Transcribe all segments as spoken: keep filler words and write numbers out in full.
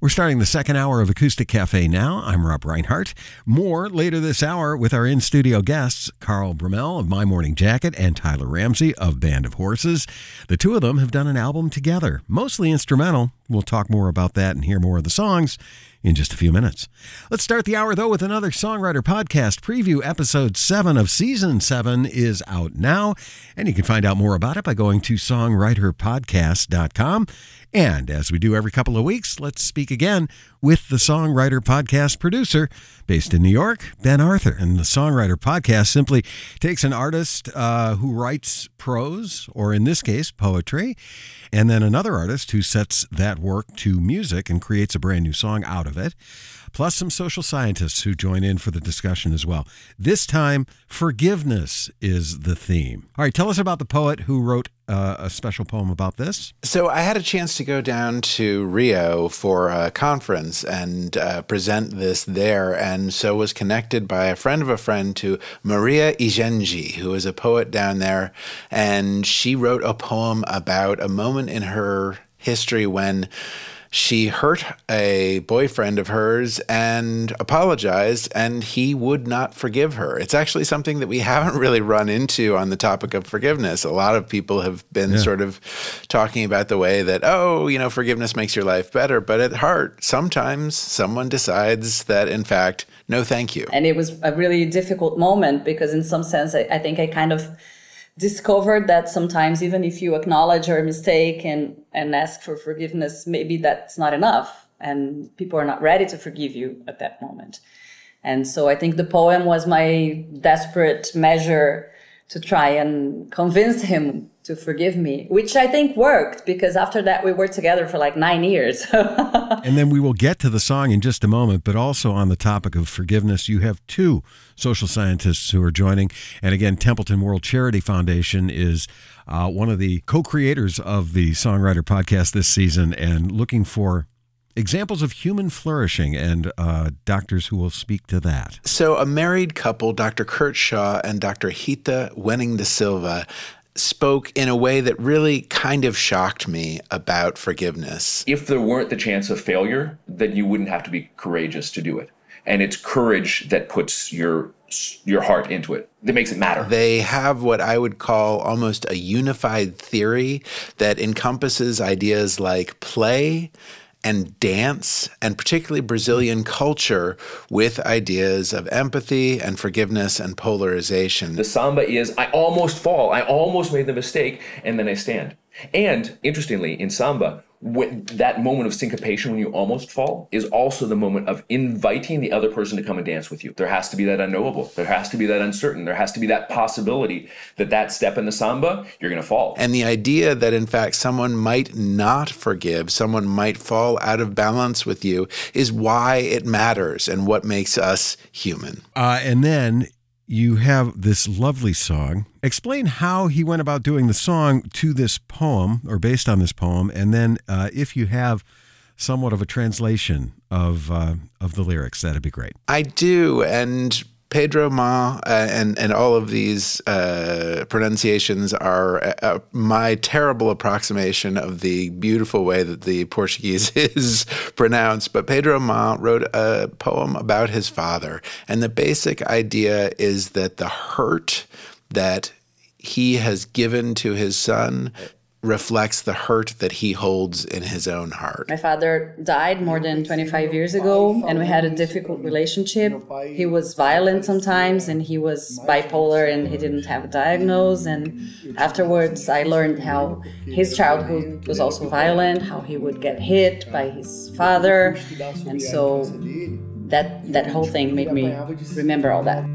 We're starting the second hour of Acoustic Cafe now. I'm Rob Reinhart. More later this hour with our in-studio guests, Carl Brummel of My Morning Jacket and Tyler Ramsey of Band of Horses. The two of them have done an album together, mostly instrumental. We'll talk more about that and hear more of the songs in just a few minutes. Let's start the hour, though, with another Songwriter Podcast preview. Episode seven of Season seven is out now, and you can find out more about it by going to songwriter podcast dot com. And as we do every couple of weeks, let's speak again with the Songwriter Podcast producer based in New York, Ben Arthur. And the Songwriter Podcast simply takes an artist uh, who writes prose, or in this case, poetry, and then another artist who sets that work to music and creates a brand new song out of it, plus some social scientists who join in for the discussion as well. This time, forgiveness is the theme. All right, tell us about the poet who wrote uh, a special poem about this. So I had a chance to go down to Rio for a conference and uh, present this there, and so was connected by a friend of a friend to Maria Igengi, who is a poet down there, and she wrote a poem about a moment in her history when she hurt a boyfriend of hers and apologized, and he would not forgive her. It's actually something that we haven't really run into on the topic of forgiveness. A lot of people have been yeah. sort of talking about the way that, oh, you know, forgiveness makes your life better. But at heart, sometimes someone decides that, in fact, no, thank you. And it was a really difficult moment because in some sense, I, I think I kind of discovered that sometimes even if you acknowledge your mistake and, and ask for forgiveness, maybe that's not enough and people are not ready to forgive you at that moment. And so I think the poem was my desperate measure to try and convince him to forgive me, which I think worked because after that we were together for like nine years. And then we will get to the song in just a moment, but also on the topic of forgiveness, you have two social scientists who are joining. And again, Templeton World Charity Foundation is uh, one of the co-creators of the Songwriter Podcast this season and looking for examples of human flourishing and uh, doctors who will speak to that. So a married couple, Doctor Kurt Shaw and Doctor Rita Wenning da Silva, spoke in a way that really kind of shocked me about forgiveness. If there weren't the chance of failure, then you wouldn't have to be courageous to do it. And it's courage that puts your your heart into it, that makes it matter. They have what I would call almost a unified theory that encompasses ideas like play and dance, and particularly Brazilian culture, with ideas of empathy and forgiveness and polarization. The samba is, I almost fall, I almost made the mistake, and then I stand. And interestingly, in samba, when that moment of syncopation when you almost fall is also the moment of inviting the other person to come and dance with you. There has to be that unknowable. There has to be that uncertain. There has to be that possibility that that step in the samba, you're going to fall. And the idea that, in fact, someone might not forgive, someone might fall out of balance with you, is why it matters and what makes us human. Uh, and then you have this lovely song. Explain how he went about doing the song to this poem, or based on this poem, and then uh, if you have somewhat of a translation of uh, of the lyrics, that'd be great. I do, and Pedro Ma uh, and, and all of these uh, pronunciations are uh, my terrible approximation of the beautiful way that the Portuguese is pronounced. But Pedro Ma wrote a poem about his father. And the basic idea is that the hurt that he has given to his son reflects the hurt that he holds in his own heart. My father died more than twenty-five years ago, and we had a difficult relationship. He was violent sometimes, and he was bipolar, and he didn't have a diagnosis. And afterwards, I learned how his childhood was also violent, how he would get hit by his father. And so that, that whole thing made me remember all that.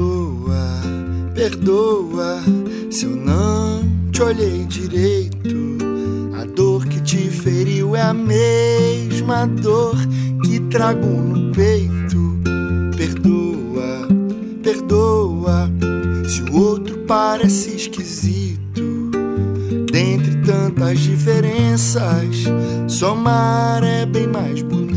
Perdoa, perdoa, se eu não te olhei direito. A dor que te feriu é a mesma dor que trago no peito. Perdoa, perdoa, se o outro parece esquisito. Dentre tantas diferenças, somar é bem mais bonito.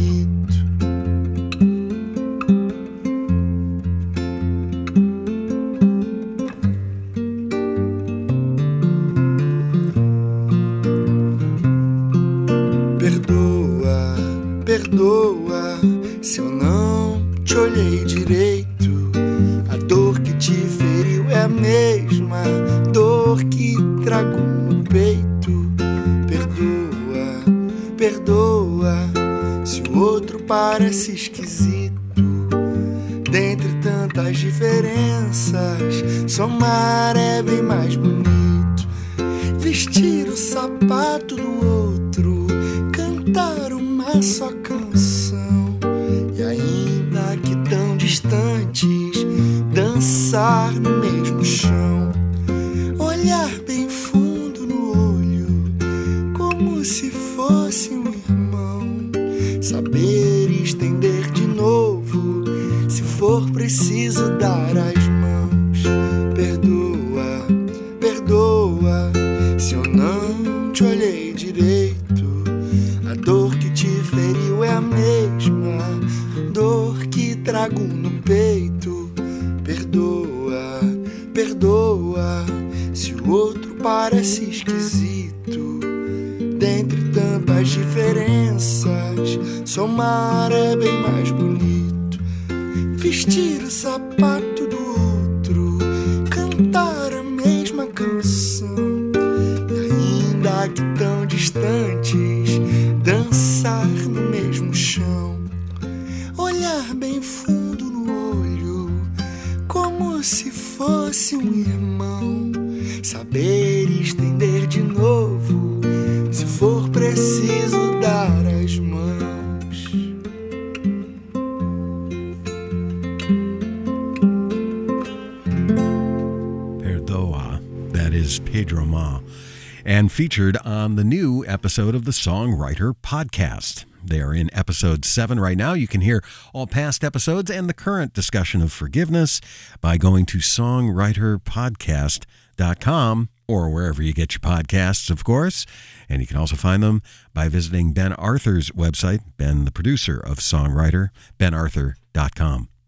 perdoa se eu não te olhei direito. A dor que te feriu é a mesma dor que trago no peito. Perdoa, perdoa se o outro parece esquisito. Dentre tantas diferenças, somar é bem mais bonito. Vestir o sapato do outro, cantar uma só canção, e ainda que tão distantes, dançar no mesmo chão. Olhar bem fundo no olho, como se fosse um irmão. Saber estender de novo, se for preciso dar as mãos. Perdoa, perdoa se eu não te olhei direito. A dor que te feriu é a mesma dor que trago no peito. Perdoa, perdoa se o outro parece esquisito. Dentre tantas diferenças, somar é bem mais bonito. Vestir o sapato do outro, cantar a mesma canção, ainda que tão distantes, dançar no mesmo chão. Olhar bem fundo no olho, como se fosse um irmão. Saber estender de novo, se for preciso dar as mãos. Perdoa, that is Pedro Ma, and featured on the new episode of the Songwriter Podcast. They are in episode seven right now. You can hear all past episodes and the current discussion of forgiveness by going to songwriter podcast dot com or wherever you get your podcasts, of course. And you can also find them by visiting Ben Arthur's website, Ben, the producer of Songwriter, ben arthur dot com.